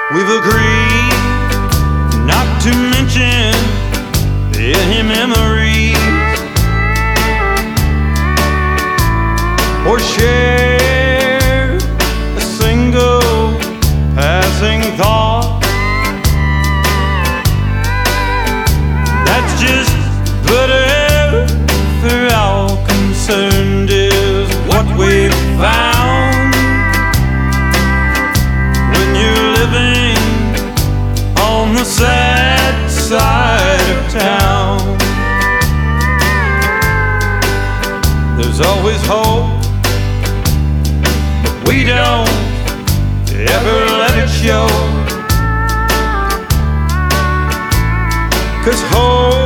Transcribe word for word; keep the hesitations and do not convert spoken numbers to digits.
We've agreed not to mention any memories or share a single passing thought. That's just butter for all concerned is what we've found when you're living on the sad side of town. There's always hope, but we don't ever let it show, 'cause hope